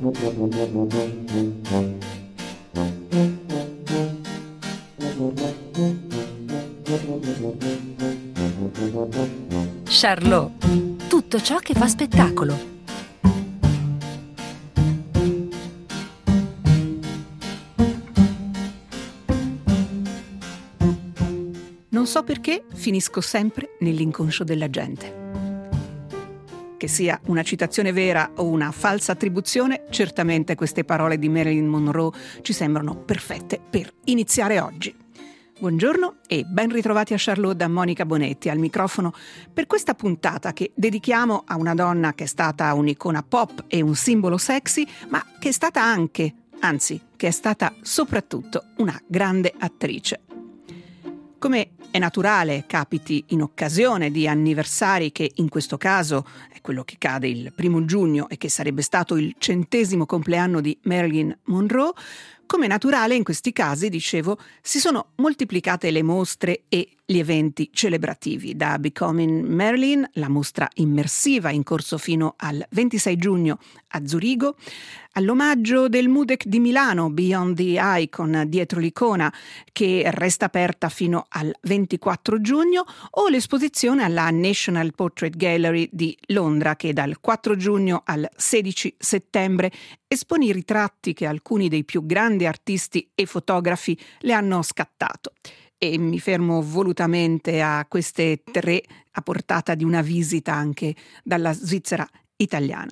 Charlot, tutto ciò che fa spettacolo. Non so perché finisco sempre nell'inconscio della gente. Che sia una citazione vera o una falsa attribuzione, certamente queste parole di Marilyn Monroe ci sembrano perfette per iniziare oggi. Buongiorno e ben ritrovati a Charlot da Monica Bonetti al microfono per questa puntata che dedichiamo a una donna che è stata un'icona pop e un simbolo sexy, ma che è stata anche, anzi, che è stata soprattutto una grande attrice. Come è naturale capiti in occasione di anniversari che in questo caso è quello che cade il 1 giugno e che sarebbe stato il 100° compleanno di Marilyn Monroe, come è naturale in questi casi, dicevo, si sono moltiplicate le mostre e gli eventi celebrativi. Da Becoming Marilyn, la mostra immersiva in corso fino al 26 giugno a Zurigo, all'omaggio del MUDEC di Milano, Beyond the Icon, dietro l'icona, che resta aperta fino al 24 giugno, o l'esposizione alla National Portrait Gallery di Londra, che dal 4 giugno al 16 settembre espone i ritratti che alcuni dei più grandi artisti e fotografi le hanno scattato. E mi fermo volutamente a queste 3 a portata di una visita anche dalla Svizzera italiana.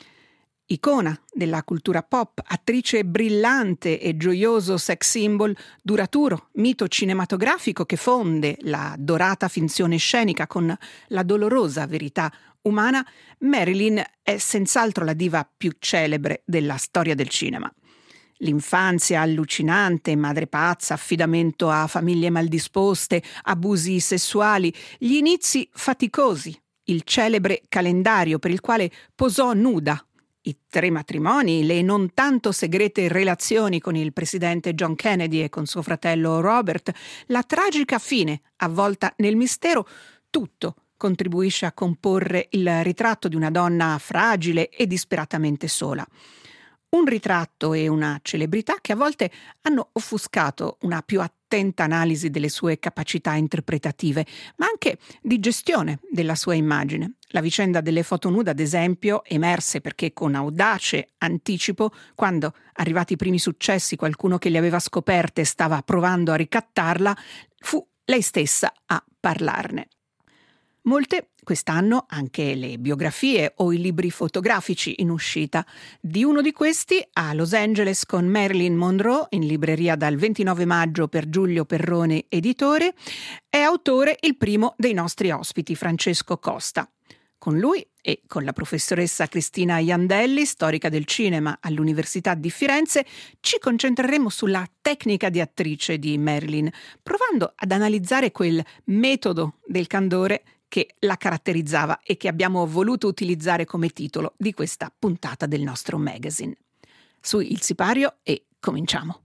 Icona della cultura pop, attrice brillante e gioioso sex symbol, duraturo mito cinematografico che fonde la dorata finzione scenica con la dolorosa verità umana, Marilyn è senz'altro la diva più celebre della storia del cinema. L'infanzia allucinante, madre pazza, affidamento a famiglie maldisposte, abusi sessuali, gli inizi faticosi, il celebre calendario per il quale posò nuda, i 3 matrimoni, le non tanto segrete relazioni con il presidente John Kennedy e con suo fratello Robert, la tragica fine avvolta nel mistero, tutto contribuisce a comporre il ritratto di una donna fragile e disperatamente sola. Un ritratto e una celebrità che a volte hanno offuscato una più attenta analisi delle sue capacità interpretative, ma anche di gestione della sua immagine. La vicenda delle foto nude, ad esempio, emerse perché con audace anticipo, quando, arrivati i primi successi, qualcuno che le aveva scoperte stava provando a ricattarla, fu lei stessa a parlarne. Molte, quest'anno, anche le biografie o i libri fotografici in uscita. Di uno di questi, a Los Angeles con Marilyn Monroe, in libreria dal 29 maggio per Giulio Perrone Editore, è autore il primo dei nostri ospiti, Francesco Costa. Con lui e con la professoressa Cristina Iandelli, storica del cinema all'Università di Firenze, ci concentreremo sulla tecnica di attrice di Marilyn, provando ad analizzare quel metodo del candore che la caratterizzava e che abbiamo voluto utilizzare come titolo di questa puntata del nostro magazine. Su Il Sipario e cominciamo.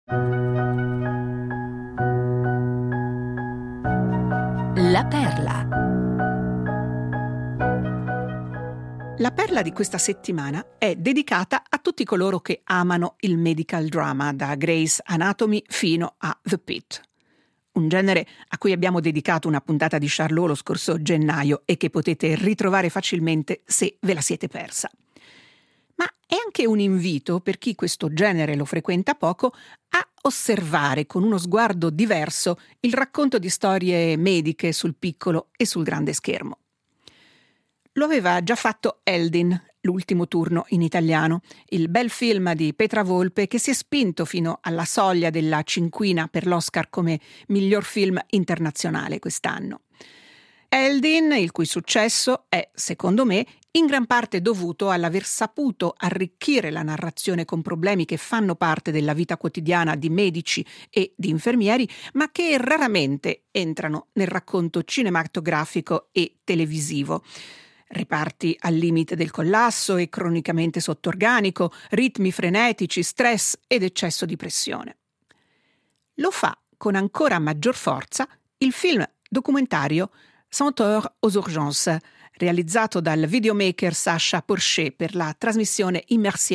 La perla. La perla di questa settimana è dedicata a tutti coloro che amano il medical drama, da Grey's Anatomy fino a The Pitt. Un genere a cui abbiamo dedicato una puntata di Charlot lo scorso gennaio e che potete ritrovare facilmente se ve la siete persa. Ma è anche un invito per chi questo genere lo frequenta poco a osservare con uno sguardo diverso il racconto di storie mediche sul piccolo e sul grande schermo. Lo aveva già fatto Eldin, L'ultimo turno in italiano, il bel film di Petra Volpe che si è spinto fino alla soglia della 5ª per l'Oscar come miglior film internazionale quest'anno. Eldin, il cui successo è, secondo me, in gran parte dovuto all'aver saputo arricchire la narrazione con problemi che fanno parte della vita quotidiana di medici e di infermieri, ma che raramente entrano nel racconto cinematografico e televisivo. Reparti al limite del collasso e cronicamente sotto organico, ritmi frenetici, stress ed eccesso di pressione. Lo fa con ancora maggior forza il film documentario 100 heures aux urgences, realizzato dal videomaker Sacha Porcher per la trasmissione Immersion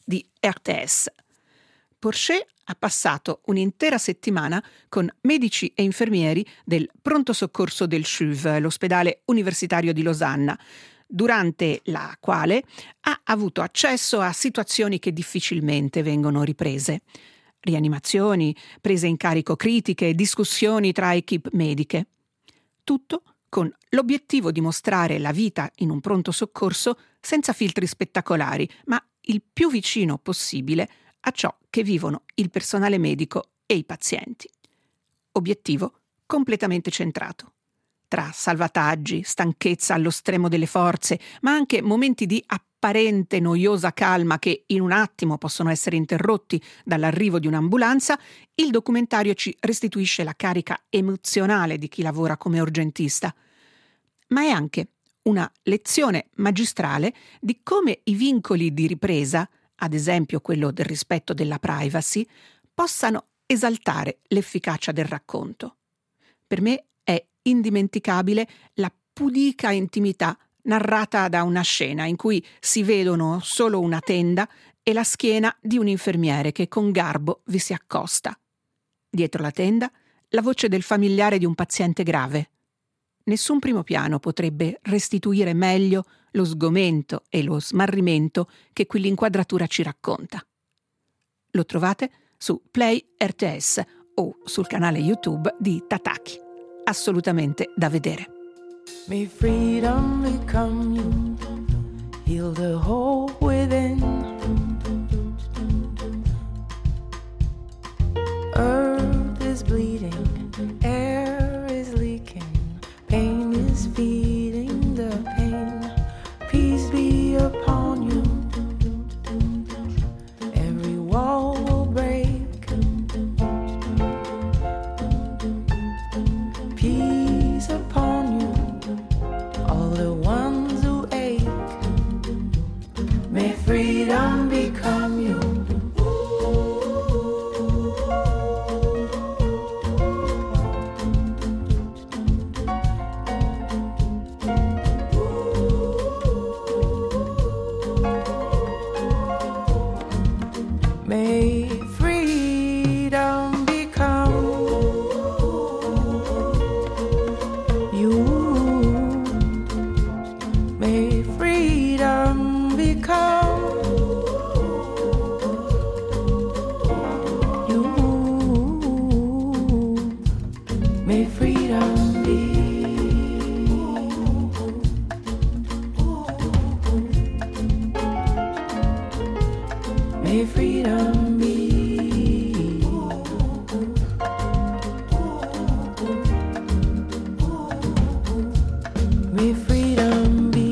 di RTS. Porcher ha passato un'intera settimana con medici e infermieri del pronto soccorso del CHUV, l'ospedale universitario di Losanna, durante la quale ha avuto accesso a situazioni che difficilmente vengono riprese. Rianimazioni, prese in carico critiche, discussioni tra equip mediche. Tutto con l'obiettivo di mostrare la vita in un pronto soccorso senza filtri spettacolari, ma il più vicino possibile a ciò che vivono il personale medico e i pazienti. Obiettivo completamente centrato. Tra salvataggi, stanchezza allo stremo delle forze, ma anche momenti di apparente noiosa calma che in un attimo possono essere interrotti dall'arrivo di un'ambulanza, il documentario ci restituisce la carica emozionale di chi lavora come urgentista. Ma è anche una lezione magistrale di come i vincoli di ripresa, ad esempio quello del rispetto della privacy, possano esaltare l'efficacia del racconto. Per me è indimenticabile la pudica intimità narrata da una scena in cui si vedono solo una tenda e la schiena di un infermiere che con garbo vi si accosta. Dietro la tenda, la voce del familiare di un paziente grave. Nessun primo piano potrebbe restituire meglio lo sgomento e lo smarrimento che quell'inquadratura ci racconta. Lo trovate su Play RTS o sul canale YouTube di Tataki. Assolutamente da vedere. May freedom become you, heal the hole within. Earth is bleeding, air is leaking, pain is feeding the pain. Peace be upon you, every wall will break. Peace upon you, all the ones who ache. May freedom become you. May freedom become you. May freedom become you. May freedom be. May freedom be. May freedom be.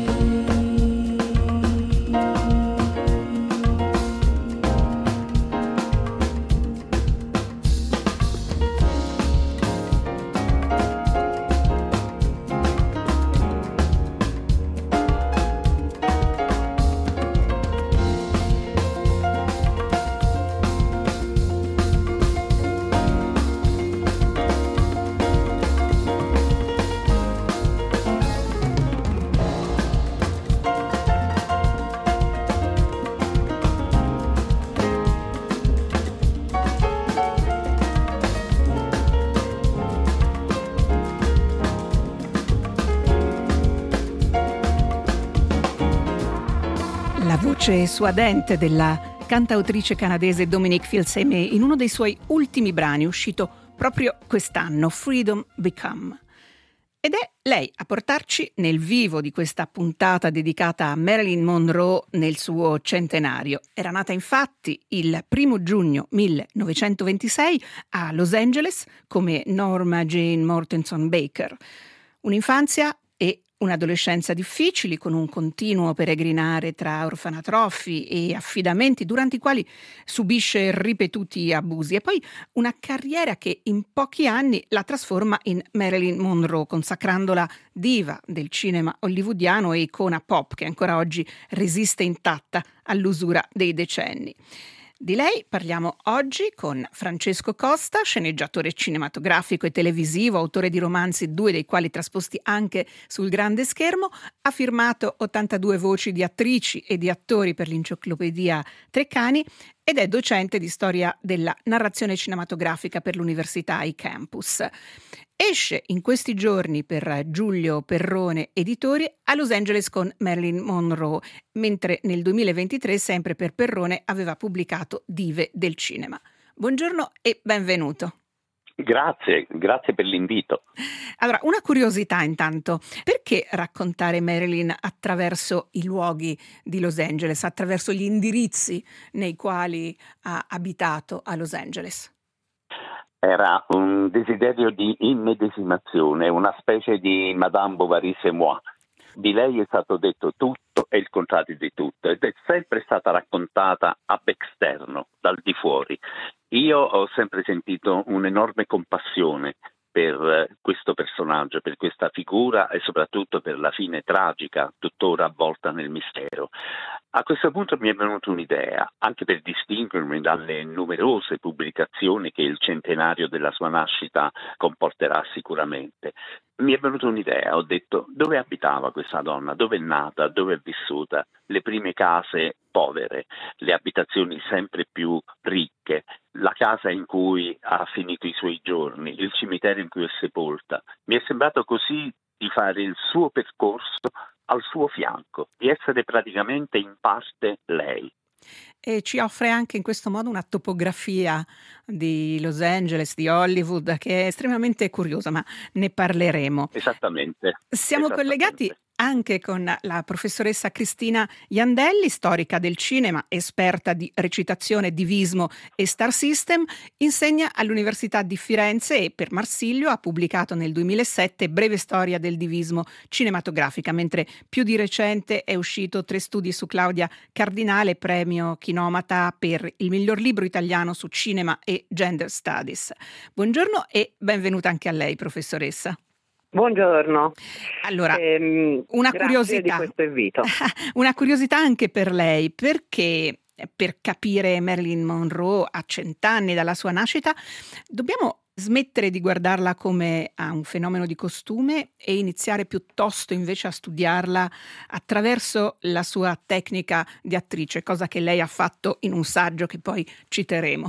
La voce suadente della cantautrice canadese Dominique Fils-Aimé in uno dei suoi ultimi brani uscito proprio quest'anno, Freedom Become. Ed è lei a portarci nel vivo di questa puntata dedicata a Marilyn Monroe nel suo centenario. Era nata infatti il 1 giugno 1926 a Los Angeles come Norma Jean Mortenson Baker. Un'infanzia e un'adolescenza difficili, con un continuo peregrinare tra orfanatrofi e affidamenti durante i quali subisce ripetuti abusi, e poi una carriera che in pochi anni la trasforma in Marilyn Monroe, consacrandola diva del cinema hollywoodiano e icona pop che ancora oggi resiste intatta all'usura dei decenni. Di lei parliamo oggi con Francesco Costa, sceneggiatore cinematografico e televisivo, autore di romanzi, 2 dei quali trasposti anche sul grande schermo. Ha firmato 82 voci di attrici e di attori per l'Enciclopedia Treccani ed è docente di storia della narrazione cinematografica per l'Università iCampus. Esce in questi giorni per Giulio Perrone Editori a Los Angeles con Marilyn Monroe, mentre nel 2023 sempre per Perrone aveva pubblicato Dive del cinema. Buongiorno e benvenuto. Grazie per l'invito. Allora, una curiosità intanto, perché raccontare Marilyn attraverso i luoghi di Los Angeles, attraverso gli indirizzi nei quali ha abitato a Los Angeles? Era un desiderio di immedesimazione, una specie di Madame Bovary c'est moi. Di lei è stato detto tutto e il contrario di tutto ed è sempre stata raccontata ab externo, dal di fuori. Io ho sempre sentito un'enorme compassione per questo personaggio, per questa figura e soprattutto per la fine tragica, tuttora avvolta nel mistero. A questo punto mi è venuta un'idea, anche per distinguermi dalle numerose pubblicazioni che il centenario della sua nascita comporterà sicuramente. Mi è venuta un'idea, ho detto: dove abitava questa donna? Dove è nata? Dove è vissuta? Le prime case povere, le abitazioni sempre più ricche, la casa in cui ha finito i suoi giorni, il cimitero in cui è sepolta. Mi è sembrato così di fare il suo percorso al suo fianco, di essere praticamente in parte lei. E ci offre anche in questo modo una topografia di Los Angeles, di Hollywood, che è estremamente curiosa, ma ne parleremo. Esattamente. Siamo collegati anche con la professoressa Cristina Iandelli, storica del cinema, esperta di recitazione, divismo e star system, insegna all'Università di Firenze e per Marsilio ha pubblicato nel 2007 Breve storia del divismo cinematografica, mentre più di recente è uscito 3 studi su Claudia Cardinale, premio Chinomata per il miglior libro italiano su cinema e gender studies. Buongiorno e benvenuta anche a lei, professoressa. Buongiorno. Allora, una curiosità di questo invito. Una curiosità anche per lei, perché per capire Marilyn Monroe a 100 anni dalla sua nascita dobbiamo smettere di guardarla come a un fenomeno di costume e iniziare piuttosto invece a studiarla attraverso la sua tecnica di attrice, cosa che lei ha fatto in un saggio che poi citeremo.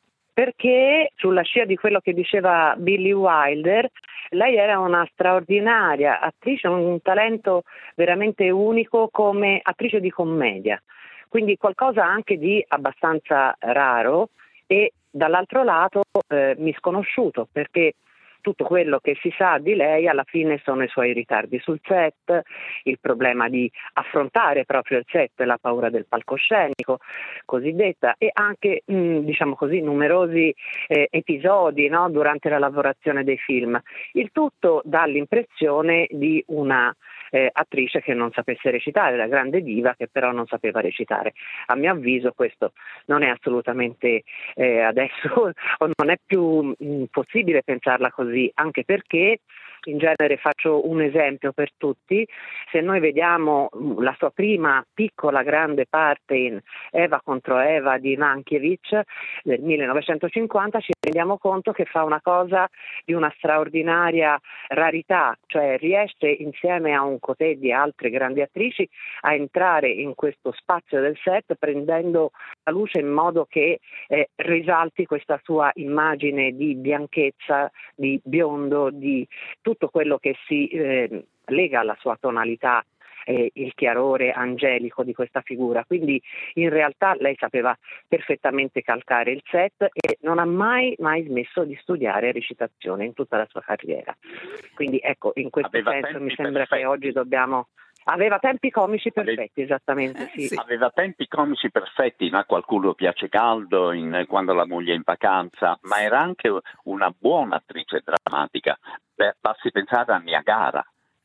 Perché sulla scia di quello che diceva Billy Wilder, lei era una straordinaria attrice, un talento veramente unico come attrice di commedia, quindi qualcosa anche di abbastanza raro e dall'altro lato misconosciuto, perché tutto quello che si sa di lei alla fine sono i suoi ritardi sul set, il problema di affrontare proprio il set, la paura del palcoscenico cosiddetta e anche diciamo così numerosi episodi, no, durante la lavorazione dei film. Il tutto dà l'impressione di una attrice che non sapesse recitare, la grande diva che però non sapeva recitare. A mio avviso questo non è assolutamente adesso non è più possibile pensarla così, anche perché in genere faccio un esempio per tutti: se noi vediamo la sua prima piccola grande parte in Eva contro Eva di Mankiewicz del 1950, ci rendiamo conto che fa una cosa di una straordinaria rarità, cioè riesce insieme a un cotè di altre grandi attrici a entrare in questo spazio del set prendendo la luce in modo che risalti questa sua immagine di bianchezza, di biondo, di tutto quello che si lega alla sua tonalità, il chiarore angelico di questa figura. Quindi in realtà lei sapeva perfettamente calcare il set e non ha mai smesso di studiare recitazione in tutta la sua carriera. Quindi ecco, in questo senso mi sembra che oggi dobbiamo... Aveva tempi comici perfetti, esattamente, sì. Aveva tempi comici perfetti, a qualcuno piace caldo quando la moglie è in vacanza, ma era anche una buona attrice drammatica. Basti pensare a Niagara.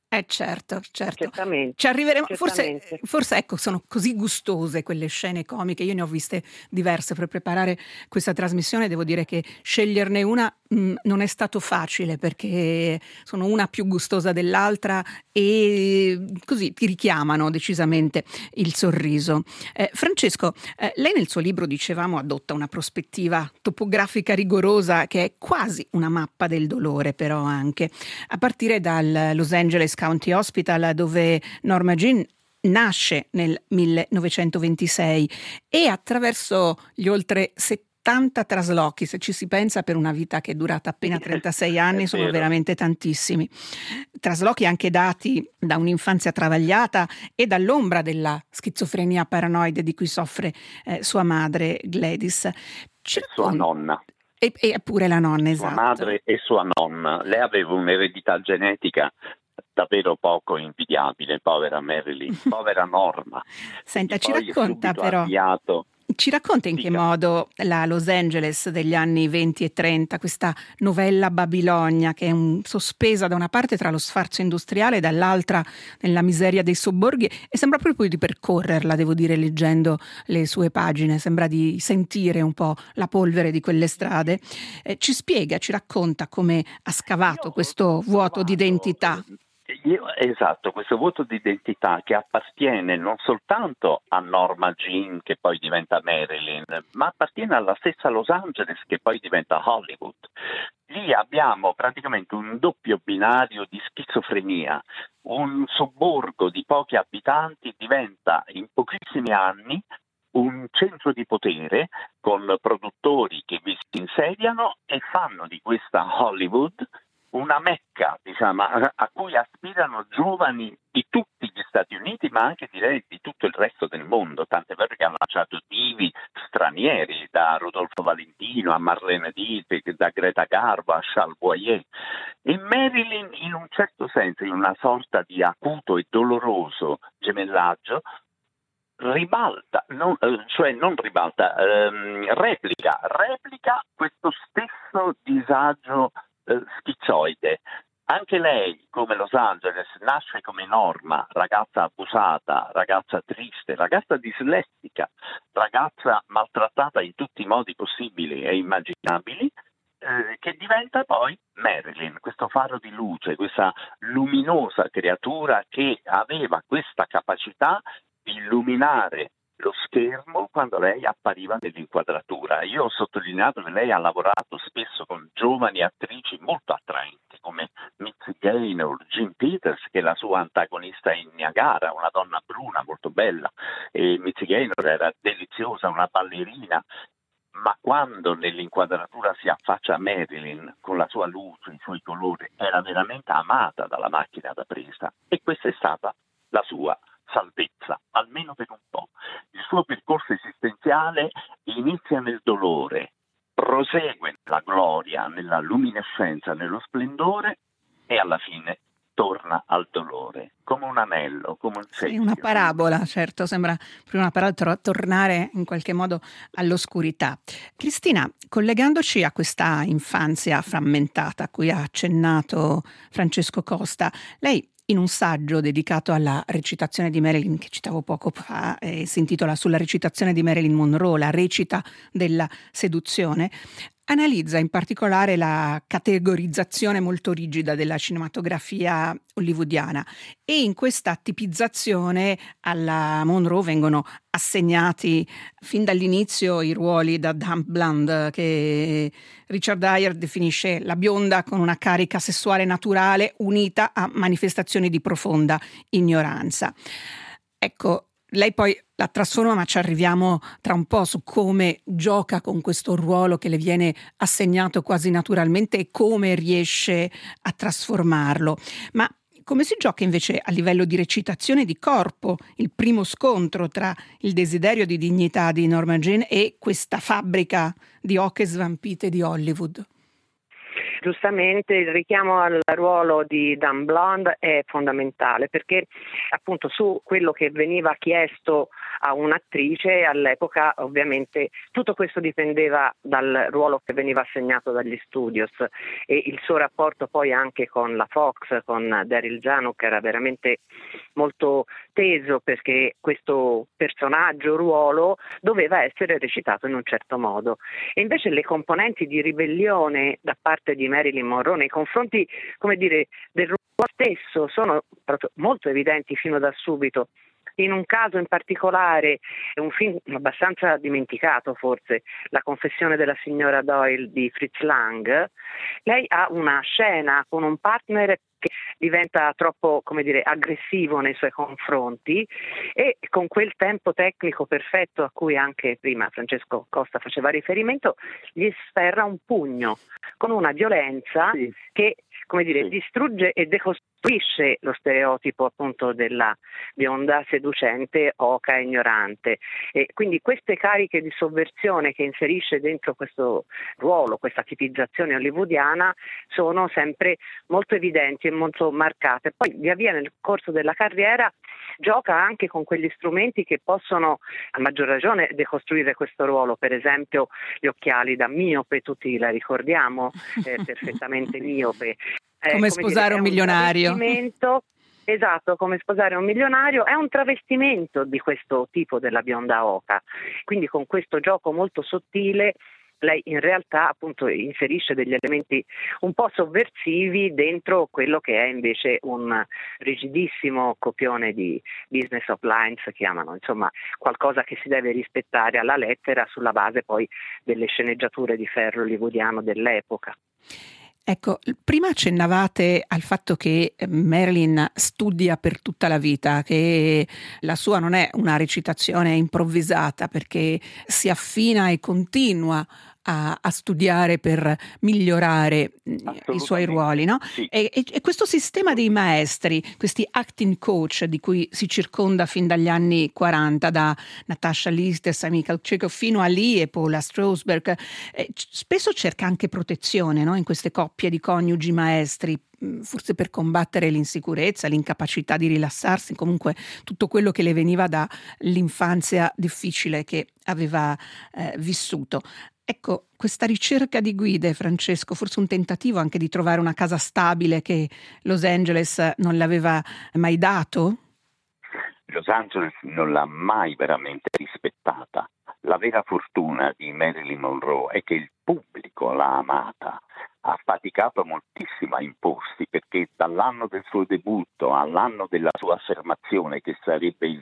Certo. Certamente. Ci arriveremo. Certamente. Forse ecco, sono così gustose quelle scene comiche. Io ne ho viste diverse per preparare questa trasmissione. Devo dire che sceglierne una non è stato facile, perché sono una più gustosa dell'altra e così ti richiamano decisamente il sorriso. Francesco, lei nel suo libro, dicevamo, adotta una prospettiva topografica rigorosa che è quasi una mappa del dolore, però anche a partire dal Los Angeles County Hospital, dove Norma Jean nasce nel 1926, e attraverso gli oltre 70 traslochi, se ci si pensa, per una vita che è durata appena 36 anni, sono vero. veramente tantissimi. Traslochi anche dati da un'infanzia travagliata e dall'ombra della schizofrenia paranoide di cui soffre sua madre Gladys. E sua nonna. E pure la nonna, Sua esatto. madre e sua nonna. Lei aveva un'eredità genetica davvero poco invidiabile, povera Marilyn, povera Norma. Senta, Ci racconta però. Ci racconta in che modo la Los Angeles degli anni 20 e 30, questa novella Babilonia che è sospesa da una parte tra lo sfarzo industriale e dall'altra nella miseria dei sobborghi, e sembra proprio di percorrerla, devo dire, leggendo le sue pagine, sembra di sentire un po' la polvere di quelle strade. Ci racconta come ha scavato questo vuoto di identità. Esatto, questo vuoto di identità che appartiene non soltanto a Norma Jean, che poi diventa Marilyn, ma appartiene alla stessa Los Angeles, che poi diventa Hollywood. Lì abbiamo praticamente un doppio binario di schizofrenia. Un sobborgo di pochi abitanti diventa in pochissimi anni un centro di potere, con produttori che vi si insediano e fanno di questa Hollywood una mecca, diciamo, a cui aspirano giovani di tutti gli Stati Uniti, ma anche direi di tutto il resto del mondo, tant'è vero che hanno lanciato divi stranieri, da Rodolfo Valentino a Marlene Dietrich, da Greta Garbo a Charles Boyer. E Marilyn, in un certo senso, in una sorta di acuto e doloroso gemellaggio, replica questo stesso disagio schizoide. Anche lei, come Los Angeles, nasce come Norma, ragazza abusata, ragazza triste, ragazza dislessica, ragazza maltrattata in tutti i modi possibili e immaginabili, che diventa poi Marilyn, questo faro di luce, questa luminosa creatura che aveva questa capacità di illuminare lo schermo quando lei appariva nell'inquadratura. Io ho sottolineato che lei ha lavorato spesso con giovani attrici molto attraenti come Mitzi Gaynor, Jean Peters, che è la sua antagonista in Niagara, una donna bruna molto bella, e Mitzi Gaynor era deliziosa, una ballerina, ma quando nell'inquadratura si affaccia Marilyn con la sua luce, i suoi colori, era veramente amata dalla macchina da presa, e questa è stata la sua salvezza, almeno per un po'. Il suo percorso esistenziale inizia nel dolore, prosegue nella gloria, nella luminescenza, nello splendore, e alla fine torna al dolore, come un anello, come un segno. Sì, una parabola, certo, sembra prima una parabola, tornare in qualche modo all'oscurità. Cristina, collegandoci a questa infanzia frammentata a cui ha accennato Francesco Costa, lei in un saggio dedicato alla recitazione di Marilyn, che citavo poco fa, si intitola Sulla recitazione di Marilyn Monroe, la recita della seduzione, analizza in particolare la categorizzazione molto rigida della cinematografia hollywoodiana, e in questa tipizzazione alla Monroe vengono assegnati fin dall'inizio i ruoli da dumb blonde, che Richard Dyer definisce la bionda con una carica sessuale naturale unita a manifestazioni di profonda ignoranza. Ecco, lei poi la trasforma, ma ci arriviamo tra un po' su come gioca con questo ruolo che le viene assegnato quasi naturalmente e come riesce a trasformarlo. Ma come si gioca invece a livello di recitazione di corpo il primo scontro tra il desiderio di dignità di Norma Jean e questa fabbrica di oche svampite di Hollywood? Giustamente il richiamo al ruolo di Dan Blonde è fondamentale, perché appunto su quello che veniva chiesto a un'attrice. All'epoca ovviamente tutto questo dipendeva dal ruolo che veniva assegnato dagli studios, e il suo rapporto poi anche con la Fox, con Daryl Zanuck, era veramente molto teso, perché questo personaggio, ruolo, doveva essere recitato in un certo modo. E invece le componenti di ribellione da parte di Marilyn Monroe nei confronti, come dire, del ruolo stesso sono proprio molto evidenti fino da subito. In un caso in particolare, un film abbastanza dimenticato forse, La confessione della signora Doyle di Fritz Lang, lei ha una scena con un partner che diventa troppo, come dire, aggressivo nei suoi confronti, e con quel tempo tecnico perfetto a cui anche prima Francesco Costa faceva riferimento, gli sferra un pugno con una violenza che, come dire, distrugge e decostruisce lo stereotipo appunto della bionda seducente, oca e ignorante. E quindi queste cariche di sovversione che inserisce dentro questo ruolo, questa tipizzazione hollywoodiana, sono sempre molto evidenti e molto marcate. Poi via via nel corso della carriera gioca anche con quegli strumenti che possono a maggior ragione decostruire questo ruolo, per esempio gli occhiali da miope, tutti la ricordiamo, perfettamente miope. Come sposare un milionario. Esatto, come sposare un milionario, è un travestimento di questo tipo della bionda oca. Quindi con questo gioco molto sottile lei in realtà appunto inserisce degli elementi un po' sovversivi dentro quello che è invece un rigidissimo copione di business of lines, chiamano, insomma qualcosa che si deve rispettare alla lettera sulla base poi delle sceneggiature di ferro hollywoodiano dell'epoca. Ecco, prima accennavate al fatto che Marilyn studia per tutta la vita, che la sua non è una recitazione improvvisata, perché si affina e continua a studiare per migliorare i suoi ruoli, no? Sì. E questo sistema dei maestri, questi acting coach di cui si circonda fin dagli anni 40, da Natasha List e Sami Kalchikov fino a Lee e Paula Strasberg, spesso cerca anche protezione, no? In queste coppie di coniugi maestri, forse per combattere l'insicurezza, l'incapacità di rilassarsi, comunque tutto quello che le veniva dall'infanzia difficile che aveva vissuto. Ecco, questa ricerca di guide, Francesco, forse un tentativo anche di trovare una casa stabile che Los Angeles non le aveva mai dato? Los Angeles non l'ha mai veramente rispettata. La vera fortuna di Marilyn Monroe è che il pubblico l'ha amata. Ha faticato moltissimo a imporsi, perché dall'anno del suo debutto all'anno della sua affermazione, che sarebbe il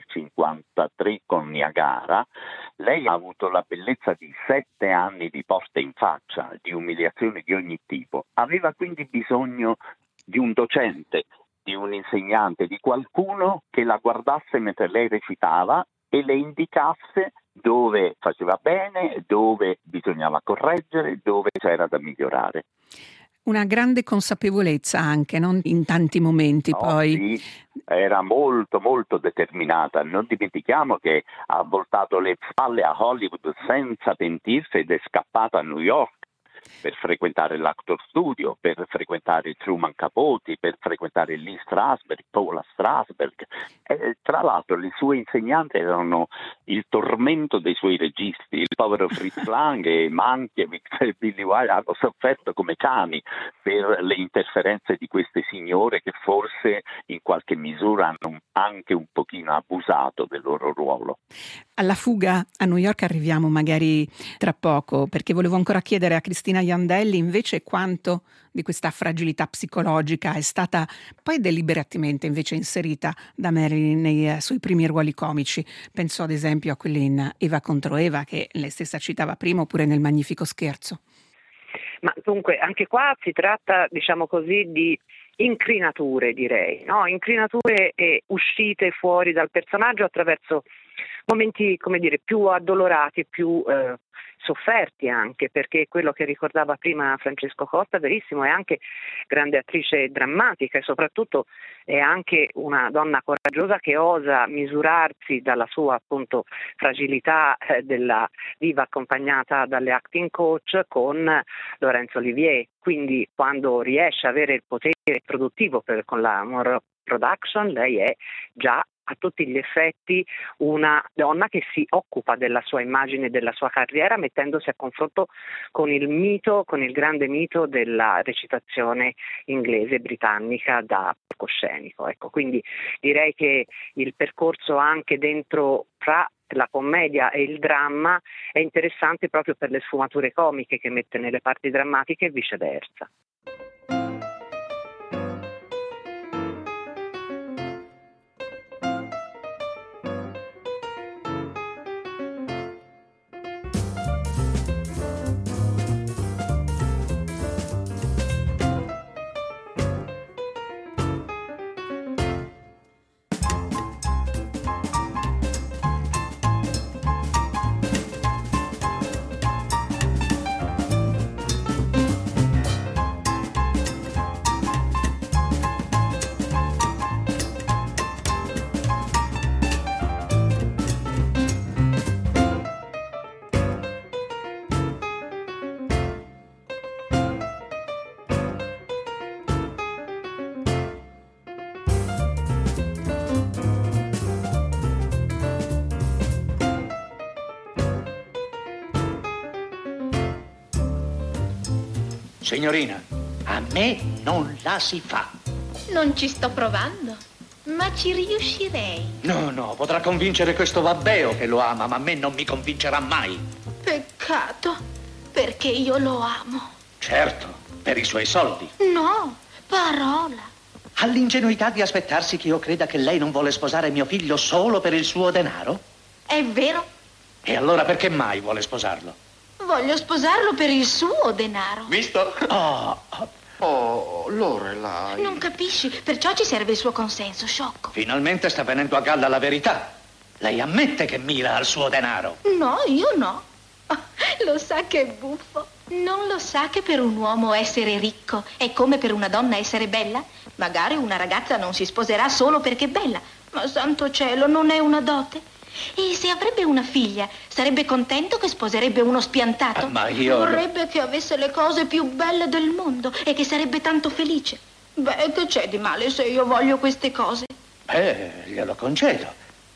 53 con Niagara, lei ha avuto la bellezza di 7 anni di porte in faccia, di umiliazioni di ogni tipo. Aveva quindi bisogno di un docente, di un insegnante, di qualcuno che la guardasse mentre lei recitava e le indicasse dove faceva bene, dove bisognava correggere, dove c'era da migliorare. Una grande consapevolezza anche, non in tanti momenti poi. Sì, era molto molto determinata. Non dimentichiamo che ha voltato le spalle a Hollywood senza pentirsi ed è scappata a New York per frequentare l'Actor Studio, per frequentare Truman Capote, per frequentare Lee Strasberg, Paula Strasberg. Tra l'altro le sue insegnanti erano il tormento dei suoi registi. Il povero Fritz Lang e Mankiewicz e Billy Wilder hanno sofferto come cani per le interferenze di queste signore che forse in qualche misura hanno anche un pochino abusato del loro ruolo. Alla fuga a New York arriviamo magari tra poco, perché volevo ancora chiedere a Cristina Iandelli invece quanto di questa fragilità psicologica è stata poi deliberatamente invece inserita da Marilyn nei suoi primi ruoli comici. Penso ad esempio a quelli in Eva contro Eva, che lei stessa citava prima, oppure nel Magnifico Scherzo. Ma dunque anche qua si tratta, diciamo così, di incrinature, direi, no? Incrinature e uscite fuori dal personaggio attraverso momenti, come dire, più addolorati, più sofferti anche, perché quello che ricordava prima Francesco Costa, verissimo, è anche grande attrice drammatica e soprattutto è anche una donna coraggiosa che osa misurarsi dalla sua appunto fragilità della diva accompagnata dalle acting coach con Laurence Olivier. Quindi quando riesce a avere il potere produttivo con la Monroe Production, lei è già a tutti gli effetti una donna che si occupa della sua immagine e della sua carriera, mettendosi a confronto con il mito, con il grande mito della recitazione inglese britannica da palcoscenico. Ecco, quindi direi che il percorso anche dentro fra la commedia e il dramma è interessante proprio per le sfumature comiche che mette nelle parti drammatiche e viceversa. Signorina, a me non la si fa. Non ci sto provando, ma ci riuscirei. No, potrà convincere questo babbeo che lo ama, ma a me non mi convincerà mai. Peccato, perché io lo amo. Certo, per i suoi soldi. No, parola. Ha l'ingenuità di aspettarsi che io creda che lei non vuole sposare mio figlio solo per il suo denaro? È vero? E allora perché mai vuole sposarlo? Voglio sposarlo per il suo denaro. Visto? Lorelai. Non capisci, perciò ci serve il suo consenso, sciocco. Finalmente sta venendo a galla la verità. Lei ammette che mira al suo denaro. No, io no. Lo sa che è buffo. Non lo sa che per un uomo essere ricco è come per una donna essere bella? Magari una ragazza non si sposerà solo perché è bella, ma santo cielo, non è una dote. E se avrebbe una figlia, sarebbe contento che sposerebbe uno spiantato? Ma io... Vorrebbe che avesse le cose più belle del mondo e che sarebbe tanto felice. Beh, che c'è di male se io voglio queste cose? Glielo concedo.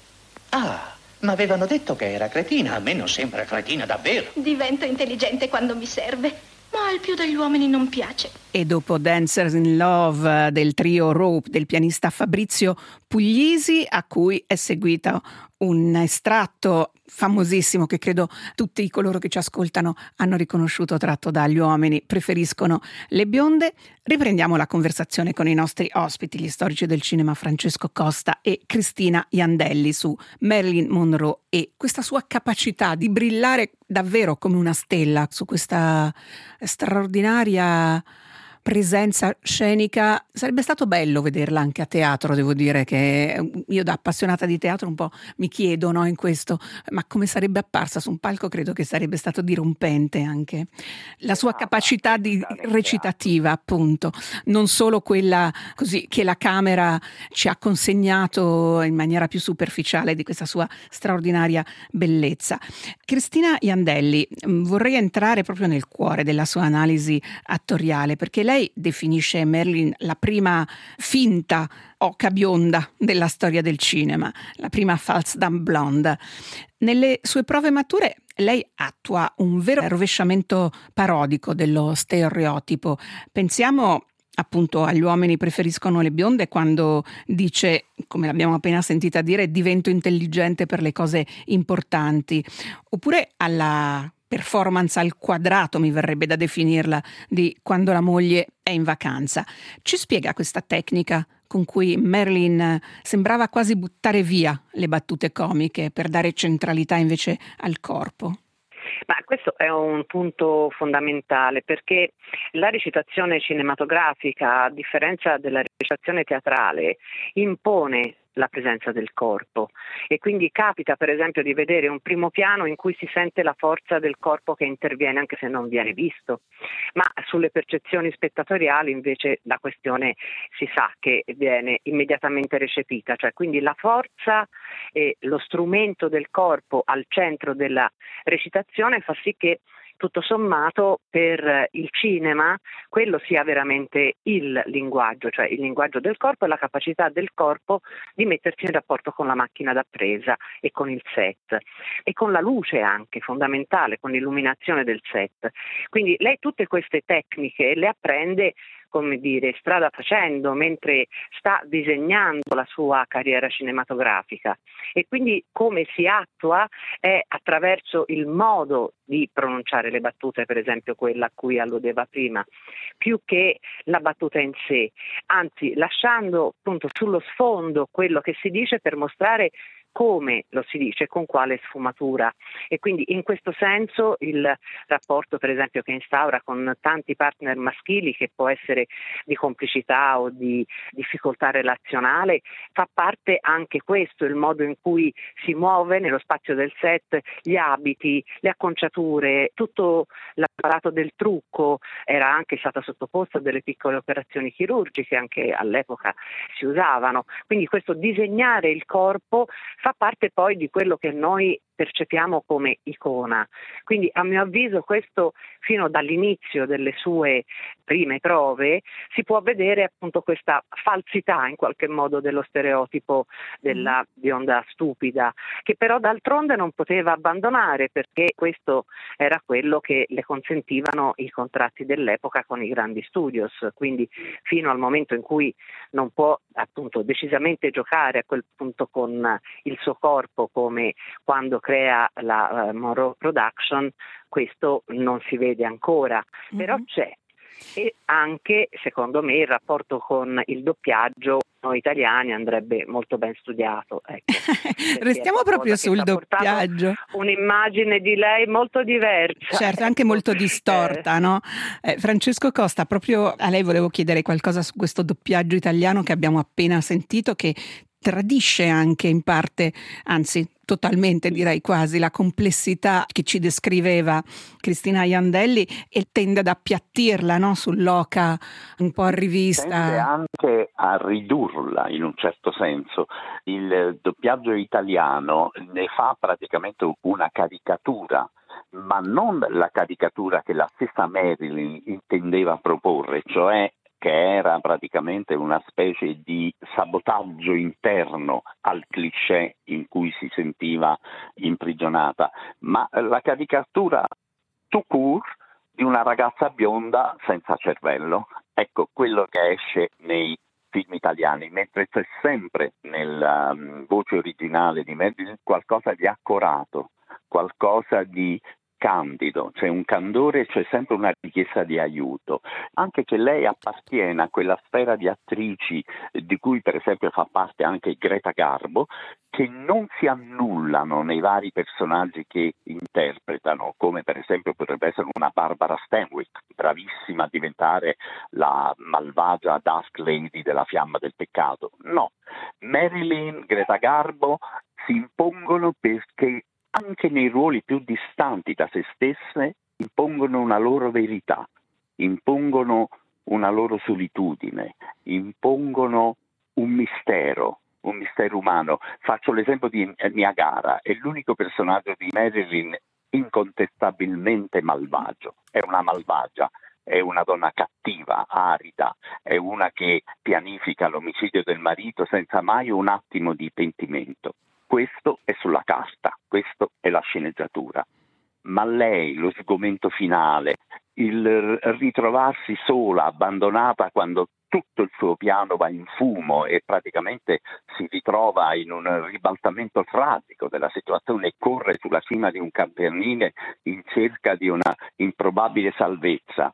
Ma avevano detto che era cretina. A me non sembra cretina davvero. Divento intelligente quando mi serve, ma al più degli uomini non piace. E dopo Dancers in Love del trio Rope del pianista Fabrizio Puglisi, a cui è seguito un estratto famosissimo che credo tutti coloro che ci ascoltano hanno riconosciuto, tratto dagli uomini preferiscono le bionde, riprendiamo la conversazione con i nostri ospiti, gli storici del cinema Francesco Costa e Cristina Iandelli, su Marilyn Monroe e questa sua capacità di brillare davvero come una stella, su questa straordinaria presenza scenica. Sarebbe stato bello vederla anche a teatro, devo dire che io da appassionata di teatro un po' mi chiedo, no, in questo, ma come sarebbe apparsa su un palco. Credo che sarebbe stato dirompente anche la sua capacità di recitativa, appunto, non solo quella così che la camera ci ha consegnato in maniera più superficiale di questa sua straordinaria bellezza. Cristina Iandelli, vorrei entrare proprio nel cuore della sua analisi attoriale, perché lei definisce Marilyn la prima finta oca bionda della storia del cinema, la prima false dame blonde. Nelle sue prove mature lei attua un vero rovesciamento parodico dello stereotipo. Pensiamo appunto agli uomini preferiscono le bionde quando dice, come l'abbiamo appena sentita dire, divento intelligente per le cose importanti, oppure alla performance al quadrato, mi verrebbe da definirla, di quando la moglie è in vacanza. Ci spiega questa tecnica con cui Marilyn sembrava quasi buttare via le battute comiche per dare centralità invece al corpo? Ma questo è un punto fondamentale, perché la recitazione cinematografica, a differenza della recitazione teatrale, impone la presenza del corpo e quindi capita per esempio di vedere un primo piano in cui si sente la forza del corpo che interviene anche se non viene visto, ma sulle percezioni spettatoriali invece la questione si sa che viene immediatamente recepita, cioè quindi la forza e lo strumento del corpo al centro della recitazione fa sì che tutto sommato per il cinema quello sia veramente il linguaggio, cioè il linguaggio del corpo e la capacità del corpo di mettersi in rapporto con la macchina da presa e con il set e con la luce anche fondamentale, con l'illuminazione del set. Quindi lei tutte queste tecniche le apprende, come dire, strada facendo, mentre sta disegnando la sua carriera cinematografica, e quindi come si attua è attraverso il modo di pronunciare le battute, per esempio quella a cui alludeva prima, più che la battuta in sé, anzi lasciando appunto sullo sfondo quello che si dice per mostrare come lo si dice, con quale sfumatura. E quindi in questo senso il rapporto, per esempio, che instaura con tanti partner maschili, che può essere di complicità o di difficoltà relazionale, fa parte anche questo, il modo in cui si muove nello spazio del set, gli abiti, le acconciature, tutto l'apparato del trucco era anche stata sottoposta a delle piccole operazioni chirurgiche, anche all'epoca si usavano. Quindi questo disegnare il corpo fa parte poi di quello che noi percepiamo come icona. Quindi a mio avviso questo, fino dall'inizio delle sue prime prove, si può vedere appunto questa falsità in qualche modo dello stereotipo della bionda stupida, che però d'altronde non poteva abbandonare, perché questo era quello che le consentivano i contratti dell'epoca con i grandi studios. Quindi fino al momento in cui non può appunto decisamente giocare a quel punto con il suo corpo, come quando crea la Monroe Production, questo non si vede ancora, però c'è. E anche, secondo me, il rapporto con il doppiaggio noi italiani andrebbe molto ben studiato. Ecco, restiamo proprio sul doppiaggio. Un'immagine di lei molto diversa. Certo, anche molto distorta, no? Francesco Costa, proprio a lei volevo chiedere qualcosa su questo doppiaggio italiano che abbiamo appena sentito, che tradisce anche in parte, anzi totalmente direi quasi, la complessità che ci descriveva Cristina Iandelli e tende ad appiattirla, no? Sull'oca un po' a rivista. Tende anche a ridurla in un certo senso. Il doppiaggio italiano ne fa praticamente una caricatura, ma non la caricatura che la stessa Marilyn intendeva proporre, cioè che era praticamente una specie di sabotaggio interno al cliché in cui si sentiva imprigionata, ma la caricatura tout court di una ragazza bionda senza cervello. Ecco quello che esce nei film italiani, mentre c'è sempre nella voce originale di Marilyn qualcosa di accorato, qualcosa di candido, c'è un candore, c'è sempre una richiesta di aiuto, anche che lei appartiene a quella sfera di attrici di cui per esempio fa parte anche Greta Garbo, che non si annullano nei vari personaggi che interpretano, come per esempio potrebbe essere una Barbara Stanwyck, bravissima a diventare la malvagia Dusk Lady della Fiamma del Peccato. No, Marilyn, Greta Garbo si impongono perché anche nei ruoli più distanti da se stesse impongono una loro verità, impongono una loro solitudine, impongono un mistero umano. Faccio l'esempio di Niagara, è l'unico personaggio di Marilyn incontestabilmente malvagio, è una malvagia, è una donna cattiva, arida, è una che pianifica l'omicidio del marito senza mai un attimo di pentimento. Questo è sulla carta, questo è la sceneggiatura. Ma lei, lo sgomento finale, il ritrovarsi sola, abbandonata quando tutto il suo piano va in fumo e praticamente si ritrova in un ribaltamento tragico della situazione e corre sulla cima di un campanile in cerca di una improbabile salvezza,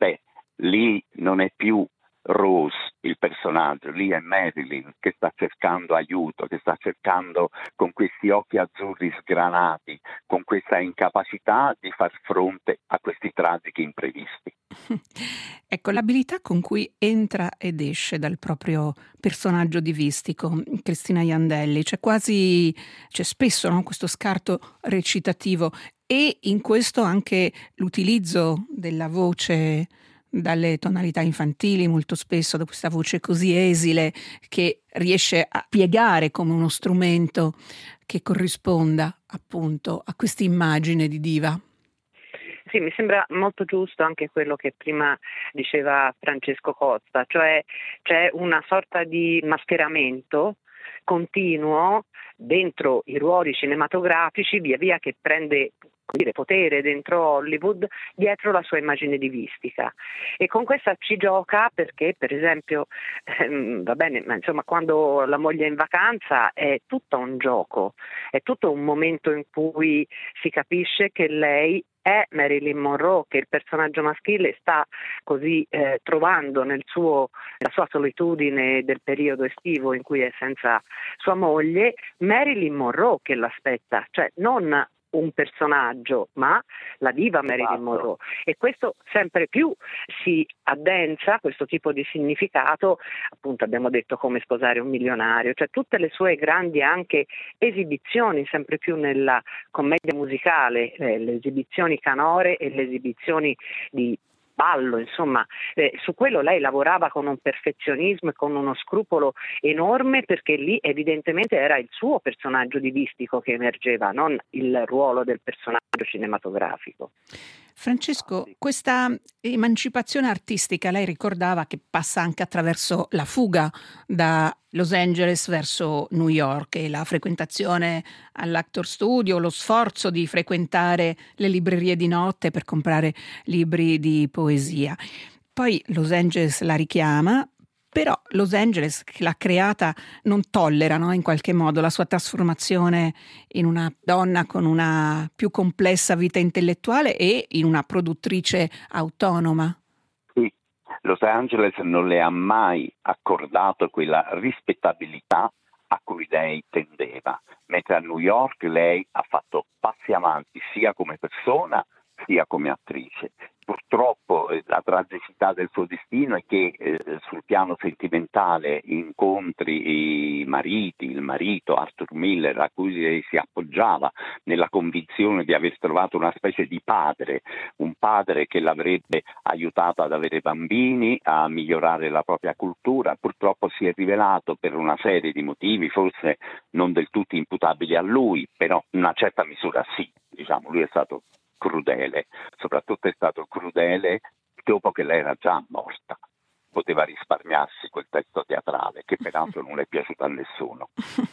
lì non è più Rose il personaggio, lì è Marilyn che sta cercando aiuto, che sta cercando con questi occhi azzurri sgranati, con questa incapacità di far fronte a questi tragici imprevisti. Ecco, l'abilità con cui entra ed esce dal proprio personaggio divistico, Cristina Iandelli, c'è spesso, no, questo scarto recitativo e in questo anche l'utilizzo della voce dalle tonalità infantili, molto spesso da questa voce così esile che riesce a piegare come uno strumento che corrisponda appunto a questa immagine di diva. Sì, mi sembra molto giusto anche quello che prima diceva Francesco Costa, cioè c'è una sorta di mascheramento continuo dentro i ruoli cinematografici via via che prende, come dire, potere dentro Hollywood dietro la sua immagine divistica, e con questa ci gioca perché, per esempio, va bene, ma insomma quando la moglie è in vacanza è tutto un gioco, è tutto un momento in cui si capisce che lei è Marilyn Monroe, che il personaggio maschile sta così trovando nella sua solitudine del periodo estivo in cui è senza sua moglie, Marilyn Monroe che l'aspetta, cioè non un personaggio, ma la diva Marilyn Monroe. E questo sempre più si addensa, questo tipo di significato, appunto abbiamo detto Come sposare un milionario, cioè tutte le sue grandi anche esibizioni, sempre più nella commedia musicale, le esibizioni canore e le esibizioni di ballo, insomma, su quello lei lavorava con un perfezionismo e con uno scrupolo enorme, perché lì evidentemente era il suo personaggio divistico che emergeva, non il ruolo del personaggio cinematografico. Francesco, questa emancipazione artistica, lei ricordava che passa anche attraverso la fuga da Los Angeles verso New York e la frequentazione all'Actor Studio, lo sforzo di frequentare le librerie di notte per comprare libri di poesia. Poi Los Angeles la richiama, però Los Angeles, che l'ha creata, non tollera, no, in qualche modo la sua trasformazione in una donna con una più complessa vita intellettuale e in una produttrice autonoma. Sì, Los Angeles non le ha mai accordato quella rispettabilità a cui lei tendeva, mentre a New York lei ha fatto passi avanti sia come persona sia come attrice. Purtroppo la tragicità del suo destino è che sul piano sentimentale incontri il marito Arthur Miller, a cui lei si appoggiava nella convinzione di aver trovato una specie di padre, un padre che l'avrebbe aiutato ad avere bambini, a migliorare la propria cultura. Purtroppo si è rivelato, per una serie di motivi, forse non del tutto imputabili a lui, però in una certa misura sì, diciamo, lui è stato crudele, soprattutto è stato crudele dopo che lei era già morta. Poteva risparmiarsi quel testo teatrale che peraltro non è piaciuto a nessuno.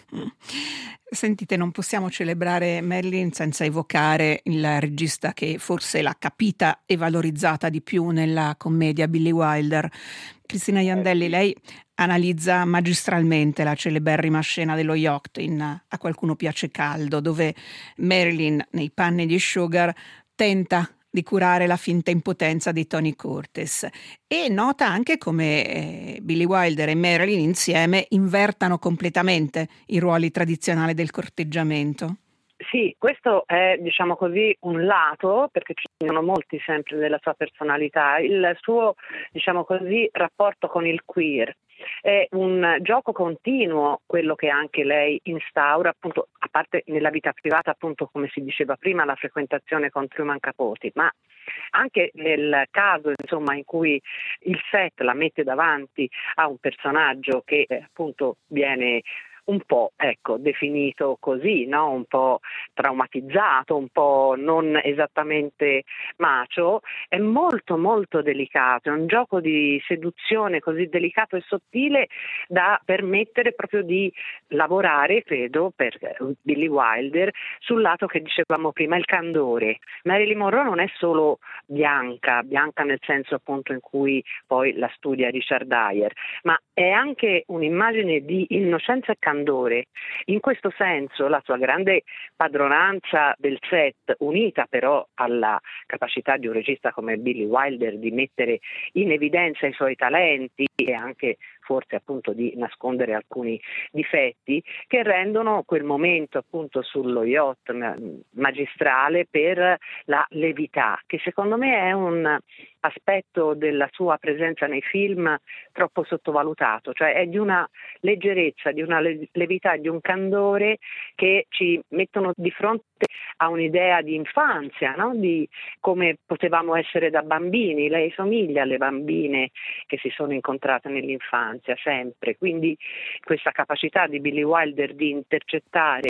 Sentite, non possiamo celebrare Marilyn senza evocare il regista che forse l'ha capita e valorizzata di più nella commedia, Billy Wilder. Cristina Iandelli, lei analizza magistralmente la celeberrima scena dello yacht in A qualcuno piace caldo, dove Marilyn, nei panni di Sugar, tenta di curare la finta impotenza di Tony Curtis, e nota anche come Billy Wilder e Marilyn insieme invertano completamente i ruoli tradizionali del corteggiamento. Sì, questo è, diciamo così, un lato, perché ci sono molti sempre della sua personalità, il suo, diciamo così, rapporto con il queer. È un gioco continuo quello che anche lei instaura, appunto, a parte nella vita privata, appunto, come si diceva prima, la frequentazione con Truman Capote, ma anche nel caso, insomma, in cui il set la mette davanti a un personaggio che appunto viene un po', ecco, definito così, no? Un po' traumatizzato, un po' non esattamente macho, è molto molto delicato, è un gioco di seduzione così delicato e sottile da permettere proprio di lavorare, credo, per Billy Wilder, sul lato che dicevamo prima, il candore. Marilyn Monroe non è solo bianca nel senso appunto in cui poi la studia Richard Dyer, ma è anche un'immagine di innocenza e candore. In questo senso la sua grande padronanza del set, unita però alla capacità di un regista come Billy Wilder di mettere in evidenza i suoi talenti e anche forse appunto di nascondere alcuni difetti, che rendono quel momento appunto sullo yacht magistrale per la levità, che secondo me è un aspetto della sua presenza nei film troppo sottovalutato, cioè è di una leggerezza, di una levità, di un candore che ci mettono di fronte a un'idea di infanzia, no? Di come potevamo essere da bambini. Lei somiglia alle bambine che si sono incontrate nell'infanzia sempre, quindi questa capacità di Billy Wilder di intercettare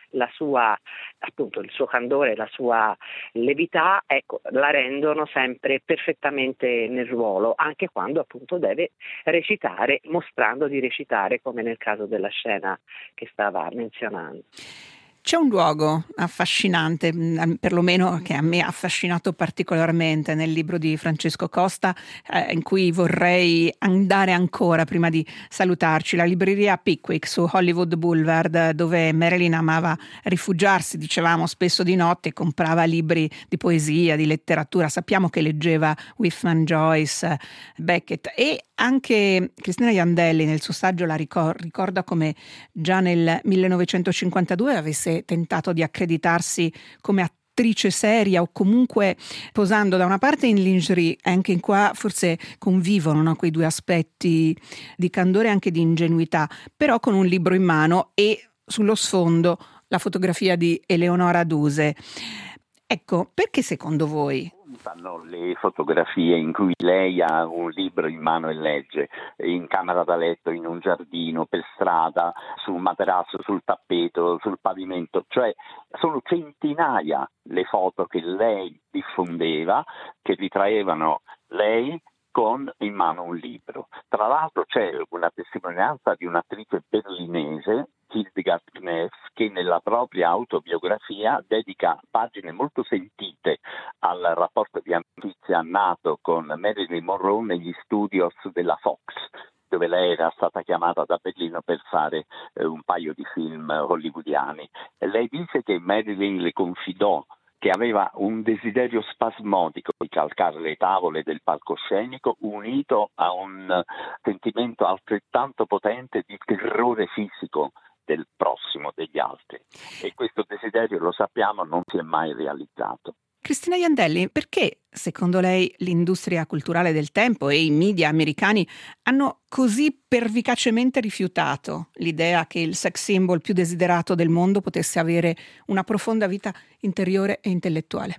la sua, appunto, il suo candore, la sua levità, ecco, la rendono sempre perfettamente nel ruolo, anche quando appunto deve recitare, mostrando di recitare, come nel caso della scena che stava menzionando. C'è un luogo affascinante, perlomeno che a me ha affascinato particolarmente nel libro di Francesco Costa, in cui vorrei andare ancora prima di salutarci, la libreria Pickwick su Hollywood Boulevard, dove Marilyn amava rifugiarsi, dicevamo, spesso di notte, comprava libri di poesia, di letteratura. Sappiamo che leggeva Whitman, Joyce, Beckett, e anche Cristina Iandelli nel suo saggio la ricorda come già nel 1952 avesse tentato di accreditarsi come attrice seria, o comunque posando da una parte in lingerie. Anche in qua forse convivono, no, quei due aspetti di candore e anche di ingenuità, però con un libro in mano e sullo sfondo la fotografia di Eleonora Duse. Ecco, perché secondo voi? Fanno le fotografie in cui lei ha un libro in mano e legge, in camera da letto, in un giardino, per strada, su un materasso, sul tappeto, sul pavimento, cioè sono centinaia le foto che lei diffondeva, che ritraevano lei con in mano un libro. Tra l'altro c'è una testimonianza di un'attrice berlinese, Hildegard Knef, che nella propria autobiografia dedica pagine molto sentite al rapporto di amicizia nato con Marilyn Monroe negli studios della Fox, dove lei era stata chiamata da Berlino per fare un paio di film hollywoodiani. Lei dice che Marilyn le confidò che aveva un desiderio spasmodico di calcare le tavole del palcoscenico, unito a un sentimento altrettanto potente di terrore fisico del prossimo, degli altri. E questo desiderio, lo sappiamo, non si è mai realizzato. Cristina Iandelli, perché secondo lei l'industria culturale del tempo e i media americani hanno così pervicacemente rifiutato l'idea che il sex symbol più desiderato del mondo potesse avere una profonda vita interiore e intellettuale?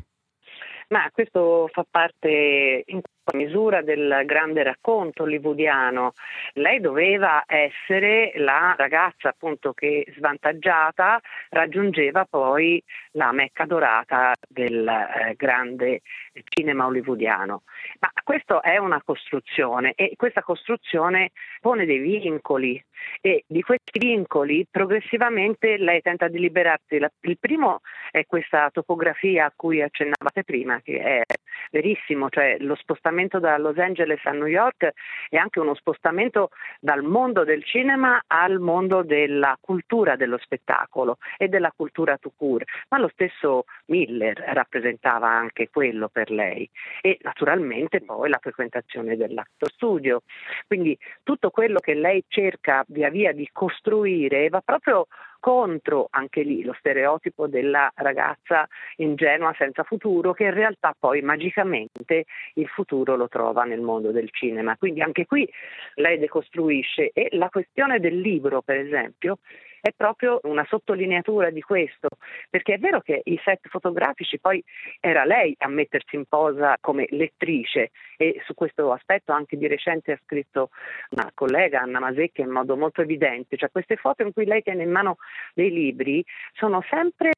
Ma questo fa parte in qualche misura del grande racconto hollywoodiano. Lei doveva essere la ragazza appunto che, svantaggiata, raggiungeva poi la Mecca dorata del grande cinema hollywoodiano. Ma questo è una costruzione, e questa costruzione pone dei vincoli, e di questi vincoli progressivamente lei tenta di liberarsi. Il primo è questa topografia a cui accennavate prima, che è verissimo, cioè lo spostamento da Los Angeles a New York è anche uno spostamento dal mondo del cinema al mondo della cultura dello spettacolo e della cultura tout court, ma lo stesso Miller rappresentava anche quello per lei, e naturalmente poi la frequentazione dell'actor studio. Quindi tutto quello che lei cerca via via di costruire va proprio contro, anche lì, lo stereotipo della ragazza ingenua senza futuro, che in realtà poi magicamente il futuro lo trova nel mondo del cinema. Quindi anche qui lei decostruisce, e la questione del libro, per esempio, è proprio una sottolineatura di questo, perché è vero che i set fotografici poi era lei a mettersi in posa come lettrice, e su questo aspetto anche di recente ha scritto una collega, Anna Masecca, in modo molto evidente, cioè queste foto in cui lei tiene in mano dei libri sono sempre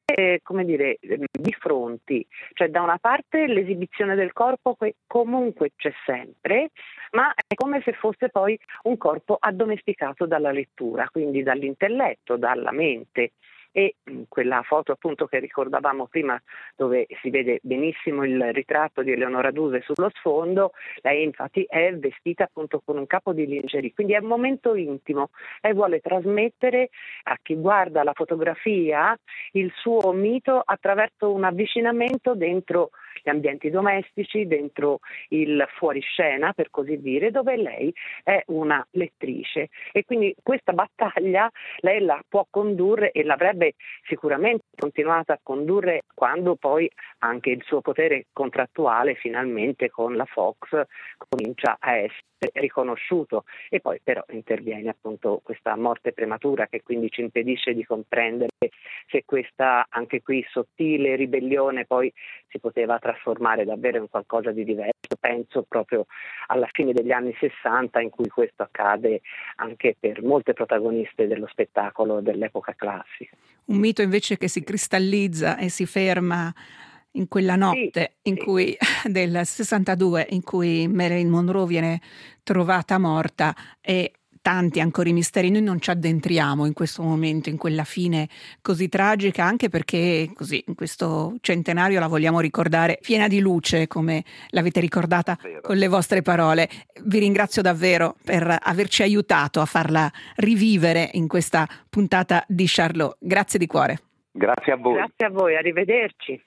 bifronti, cioè da una parte l'esibizione del corpo che comunque c'è sempre, ma è come se fosse poi un corpo addomesticato dalla lettura, quindi dall'intelletto, dalla mente. E quella foto appunto che ricordavamo prima, dove si vede benissimo il ritratto di Eleonora Duse sullo sfondo, lei infatti è vestita appunto con un capo di lingerie, quindi è un momento intimo. Lei vuole trasmettere a chi guarda la fotografia il suo mito attraverso un avvicinamento dentro gli ambienti domestici, dentro il fuoriscena, per così dire, dove lei è una lettrice, e quindi questa battaglia lei la può condurre, e l'avrebbe sicuramente continuato a condurre quando poi anche il suo potere contrattuale finalmente con la Fox comincia a essere riconosciuto, e poi però interviene appunto questa morte prematura, che quindi ci impedisce di comprendere se questa, anche qui, sottile ribellione poi si poteva trasformare davvero in qualcosa di diverso penso proprio alla fine degli anni 60, in cui questo accade anche per molte protagoniste dello spettacolo dell'epoca classica. Un mito invece che si cristallizza e si ferma in quella notte cui, del 62, in cui Marilyn Monroe viene trovata morta, e tanti ancora i misteri. Noi non ci addentriamo in questo momento, in quella fine così tragica, anche perché così in questo centenario la vogliamo ricordare piena di luce, come l'avete ricordata con le vostre parole. Vi ringrazio davvero per averci aiutato a farla rivivere in questa puntata di Charlot. Grazie di cuore. Grazie a voi. Grazie a voi, arrivederci.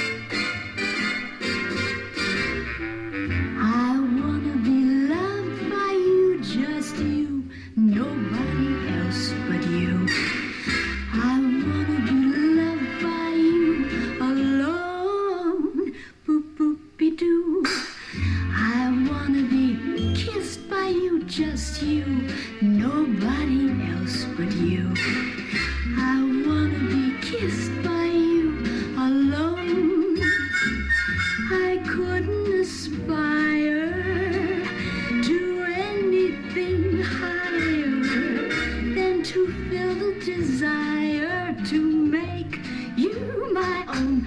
Nobody else but you. I wanna be loved by you alone. Boop boopy doo. I wanna be kissed by you, just you. Nobody else but you. I wanna be kissed by you alone. I couldn't aspire to anything higher than to feel the desire to make you my own.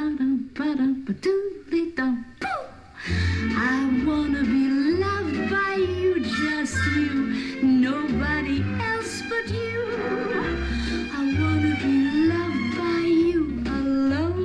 I wanna be loved by you, just you, nobody else but you. I wanna be loved by you alone.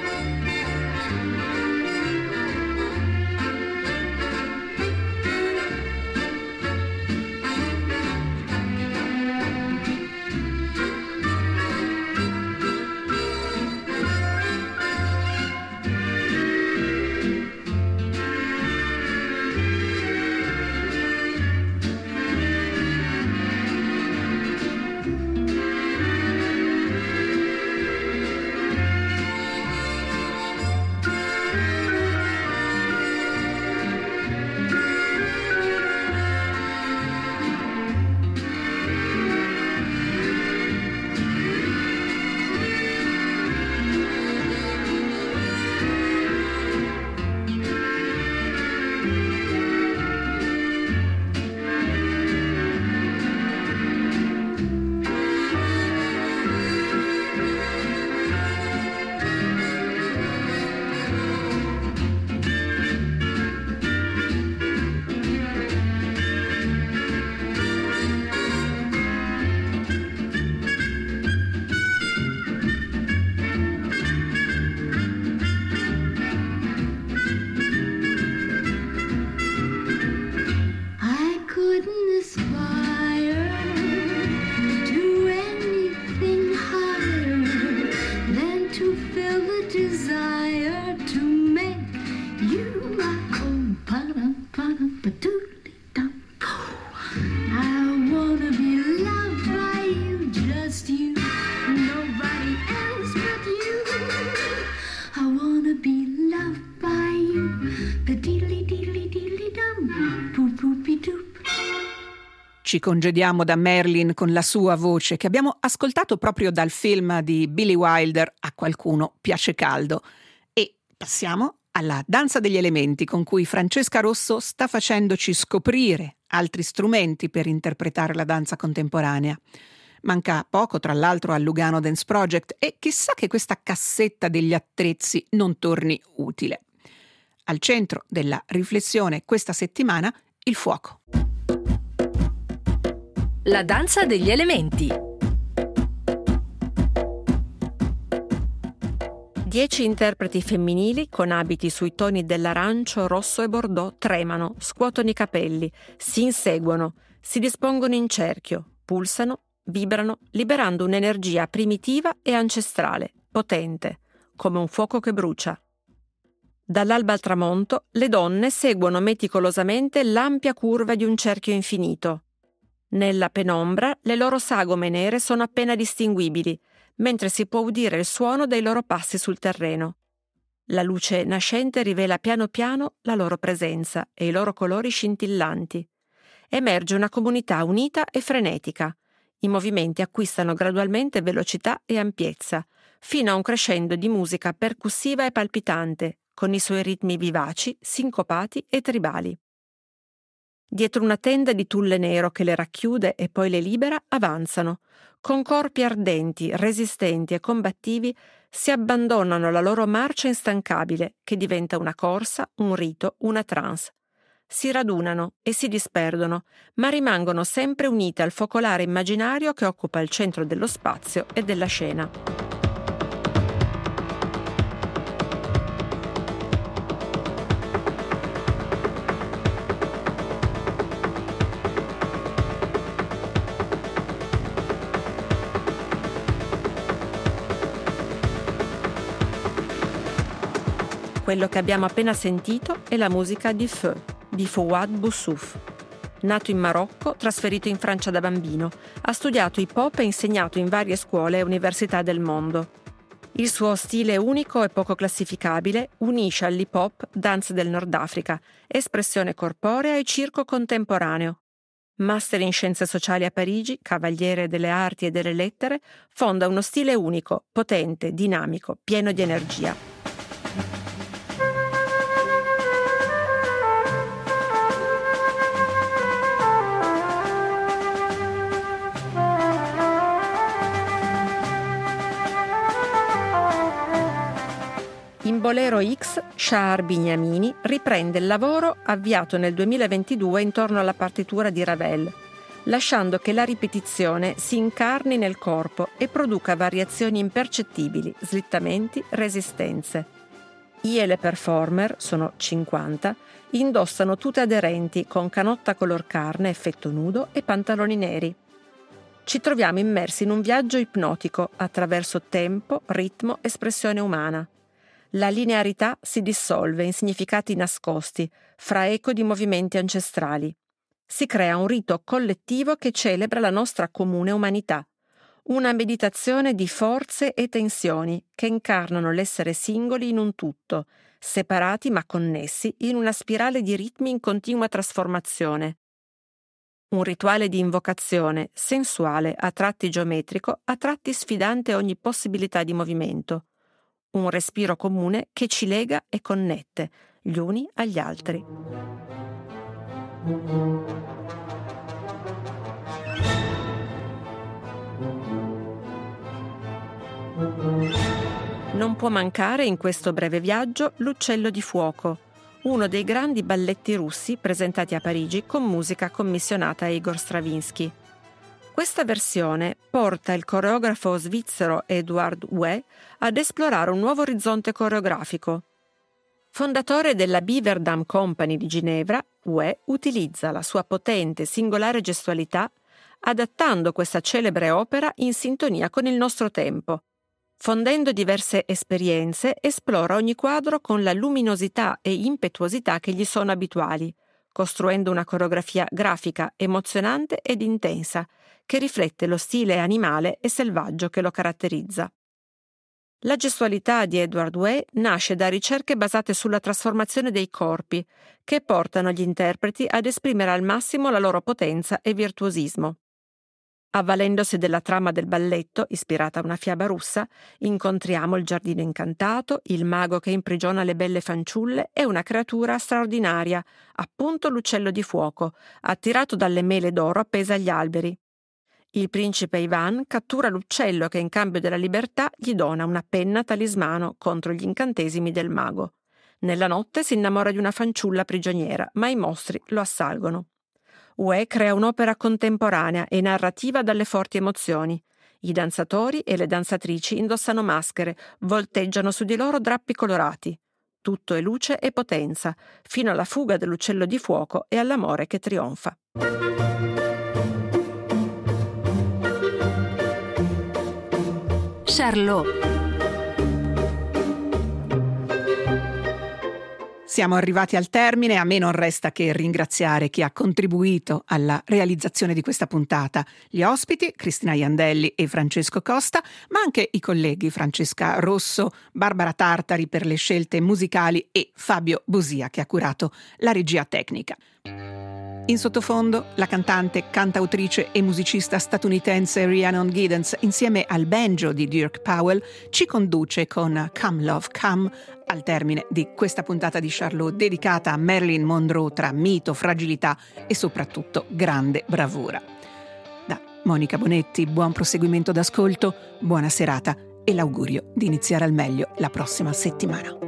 Ci congediamo da Marilyn con la sua voce, che abbiamo ascoltato proprio dal film di Billy Wilder, A qualcuno piace caldo, e passiamo alla danza degli elementi, con cui Francesca Rosso sta facendoci scoprire altri strumenti per interpretare la danza contemporanea. Manca poco, tra l'altro, al Lugano Dance Project, e chissà che questa cassetta degli attrezzi non torni utile. Al centro della riflessione questa settimana, il fuoco. La danza degli elementi. 10 interpreti femminili con abiti sui toni dell'arancio, rosso e bordeaux tremano, scuotono i capelli, si inseguono, si dispongono in cerchio, pulsano, vibrano, liberando un'energia primitiva e ancestrale, potente, come un fuoco che brucia. Dall'alba al tramonto, le donne seguono meticolosamente l'ampia curva di un cerchio infinito. Nella penombra le loro sagome nere sono appena distinguibili, mentre si può udire il suono dei loro passi sul terreno. La luce nascente rivela piano piano la loro presenza e i loro colori scintillanti. Emerge una comunità unita e frenetica. I movimenti acquistano gradualmente velocità e ampiezza, fino a un crescendo di musica percussiva e palpitante, con i suoi ritmi vivaci, sincopati e tribali. Dietro una tenda di tulle nero che le racchiude e poi le libera, avanzano. Con corpi ardenti, resistenti e combattivi si abbandonano alla loro marcia instancabile, che diventa una corsa, un rito, una trance. Si radunano e si disperdono, ma rimangono sempre unite al focolare immaginario che occupa il centro dello spazio e della scena. Quello che abbiamo appena sentito è la musica di Feu, di Fouad Boussouf. Nato in Marocco, trasferito in Francia da bambino, ha studiato hip hop e insegnato in varie scuole e università del mondo. Il suo stile unico e poco classificabile unisce all'hip hop danze del Nord Africa, espressione corporea e circo contemporaneo. Master in scienze sociali a Parigi, cavaliere delle arti e delle lettere, fonda uno stile unico, potente, dinamico, pieno di energia. In Bolero X, Shahar Bignamini riprende il lavoro avviato nel 2022 intorno alla partitura di Ravel, lasciando che la ripetizione si incarni nel corpo e produca variazioni impercettibili, slittamenti, resistenze. I e le performer, sono 50, indossano tute aderenti con canotta color carne, effetto nudo e pantaloni neri. Ci troviamo immersi in un viaggio ipnotico attraverso tempo, ritmo, espressione umana. La linearità si dissolve in significati nascosti, fra eco di movimenti ancestrali. Si crea un rito collettivo che celebra la nostra comune umanità. Una meditazione di forze e tensioni che incarnano l'essere singoli in un tutto, separati ma connessi in una spirale di ritmi in continua trasformazione. Un rituale di invocazione, sensuale, a tratti geometrico, a tratti sfidante ogni possibilità di movimento. Un respiro comune che ci lega e connette gli uni agli altri. Non può mancare in questo breve viaggio l'Uccello di fuoco, uno dei grandi balletti russi presentati a Parigi con musica commissionata a Igor Stravinsky. Questa versione porta il coreografo svizzero Edward Hue ad esplorare un nuovo orizzonte coreografico. Fondatore della Beaver Dam Company di Ginevra, Hue utilizza la sua potente, singolare gestualità, adattando questa celebre opera in sintonia con il nostro tempo. Fondendo diverse esperienze, esplora ogni quadro con la luminosità e impetuosità che gli sono abituali, costruendo una coreografia grafica, emozionante ed intensa, che riflette lo stile animale e selvaggio che lo caratterizza. La gestualità di Edward Hue nasce da ricerche basate sulla trasformazione dei corpi, che portano gli interpreti ad esprimere al massimo la loro potenza e virtuosismo. Avvalendosi della trama del balletto, ispirata a una fiaba russa, incontriamo il giardino incantato, il mago che imprigiona le belle fanciulle e una creatura straordinaria, appunto l'uccello di fuoco, attirato dalle mele d'oro appese agli alberi. Il principe Ivan cattura l'uccello che in cambio della libertà gli dona una penna talismano contro gli incantesimi del mago. Nella notte si innamora di una fanciulla prigioniera, ma i mostri lo assalgono. Hue crea un'opera contemporanea e narrativa dalle forti emozioni. I danzatori e le danzatrici indossano maschere, volteggiano su di loro drappi colorati. Tutto è luce e potenza, fino alla fuga dell'uccello di fuoco e all'amore che trionfa. Charlot. Siamo arrivati al termine, a me non resta che ringraziare chi ha contribuito alla realizzazione di questa puntata, gli ospiti Cristina Iandelli e Francesco Costa, ma anche i colleghi Francesca Rosso, Barbara Tartari per le scelte musicali e Fabio Bosia che ha curato la regia tecnica. In sottofondo, la cantante, cantautrice e musicista statunitense Rhiannon Giddens, insieme al banjo di Dirk Powell, ci conduce con Come Love Come al termine di questa puntata di Charlot dedicata a Marilyn Monroe tra mito, fragilità e soprattutto grande bravura. Da Monica Bonetti, buon proseguimento d'ascolto, buona serata e l'augurio di iniziare al meglio la prossima settimana.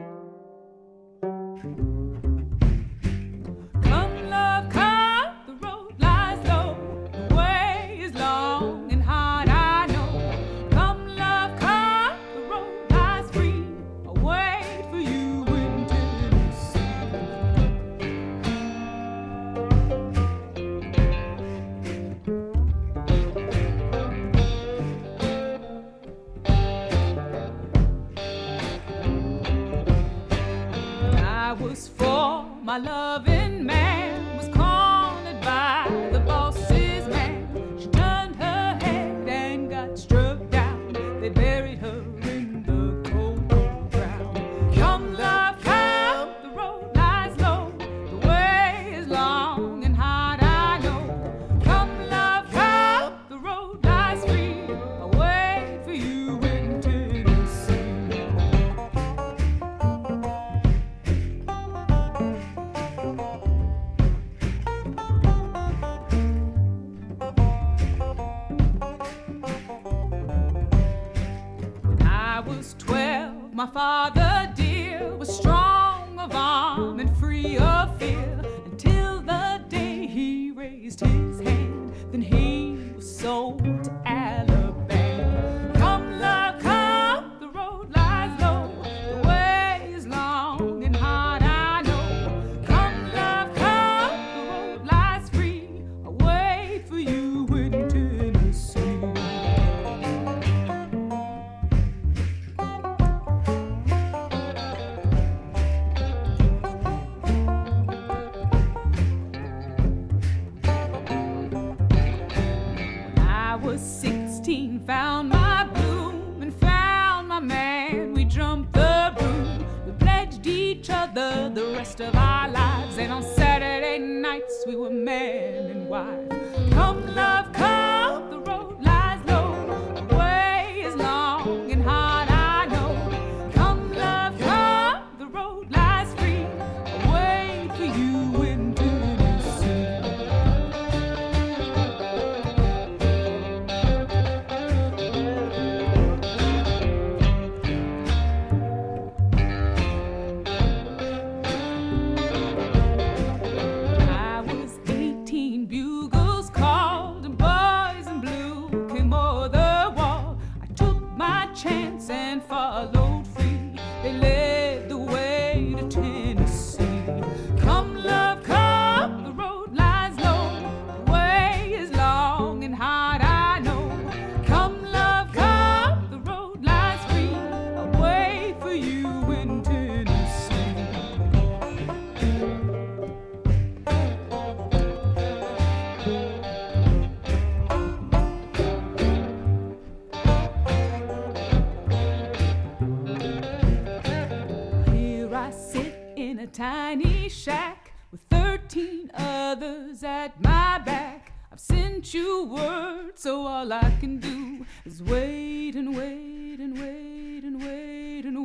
My loving man was cornered by the boss's man. She turned her head and got struck down. They buried her in the cold ground. Come, love, come, the road lies low. The way is long and hard, I know. Come, love, come, the road lies free. I'll wait for you in Tennessee. My father dear was strong of arm and free of fear until the day he raised his hand. Then he was sold to Alabama. Come, love, come, the road lies low. The way is long and hard, I know. Come, love, come, the road lies free. I'll wait for you in Tennessee. Found my bloom and found my man. We jumped the broom. We pledged each other the rest of our lives. And on Saturday nights we were man and wife. Come, love, come, the road lies low. The way is long and hard, I know. Come, love, come, the road lies free. I'll wait for you in Tennessee. And followed free. They led the way to Tennessee. Come, love, come, the road lies low. The way is long and hard, I know. Come, love, come, the road lies free. I'll wait for you in Tennessee. In a tiny shack with 13 others at my back. I've sent you word, so all I can do is wait and wait and wait and wait and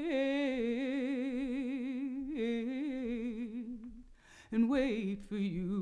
wait and wait for you.